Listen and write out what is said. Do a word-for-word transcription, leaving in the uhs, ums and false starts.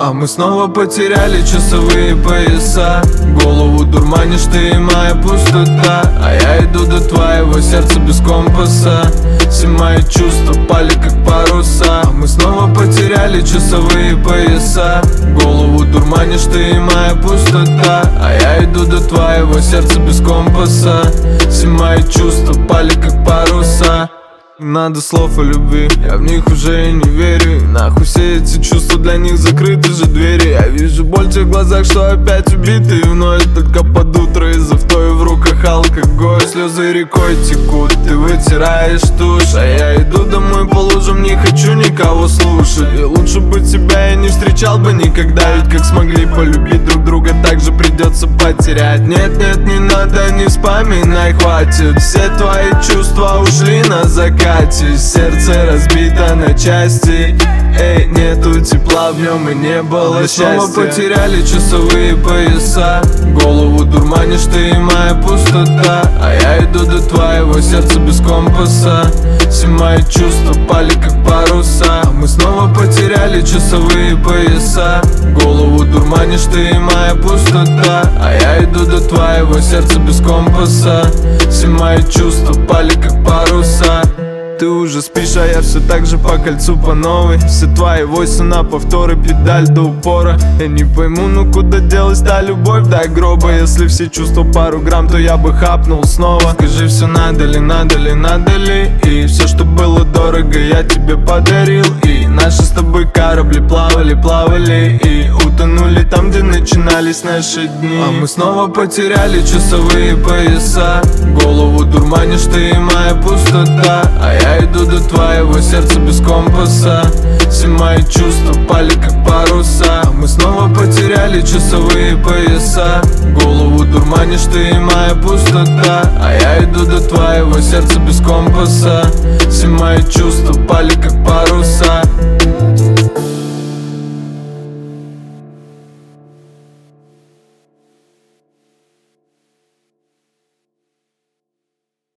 А мы снова потеряли часовые пояса. Голову дурманишь ты и моя пустота. А я иду до твоего сердца без компаса. Все мои чувства пали как паруса. А мы снова потеряли часовые пояса. Голову дурманишь ты и моя пустота. А я иду до твоего сердца без компаса. Все мои чувства пали как паруса. Не надо слов о любви, я в них уже и не верю. Нахуй все эти чувства, для них закрыты же двери. Я вижу боль в тех глазах, что опять убиты. И вновь только под утро из авто и в руках алкоголь. Слезы рекой текут, ты вытираешь тушь. А я иду домой по лужам, не хочу никого слушать. И лучше бы тебя я не встречал бы никогда. Ведь как смогли полюбить друг друга, так же придется потерять. Нет, нет, не надо, не вспоминай, хватит. Все твои чувства ушли на закат. Сердце разбито на части. Эй, нету тепла в нем и не было счастья. Мы снова потеряли часовые пояса. Голову дурманишь ты и моя пустота. А я иду до твоего сердца без компаса. Все мои чувства пали как паруса. Мы снова потеряли часовые пояса. Голову дурманишь ты и моя пустота. А я иду до твоего сердца без компаса. Все мои чувства пали как паруса. Ты уже спишь, а я все так же по кольцу по новой. Все твои войсы на повторы, педаль до упора. Я не пойму, ну куда делась та любовь до гроба. Если все чувства пару грамм, то я бы хапнул снова. Скажи, все надо ли, надо ли, надо ли. И все, что было дорого, я тебе подарил. И наши с тобой корабли плавали, плавали и утонули там, где начинались наши дни. А мы снова потеряли часовые пояса. Голову дурманишь ты и моя пустота. А я иду до твоего сердца без компаса. Все мои чувства пали как паруса. А мы снова потеряли часовые пояса. Голову дурманишь ты и моя пустота. А я иду до твоего сердца без компаса. Все мои чувства пали как паруса.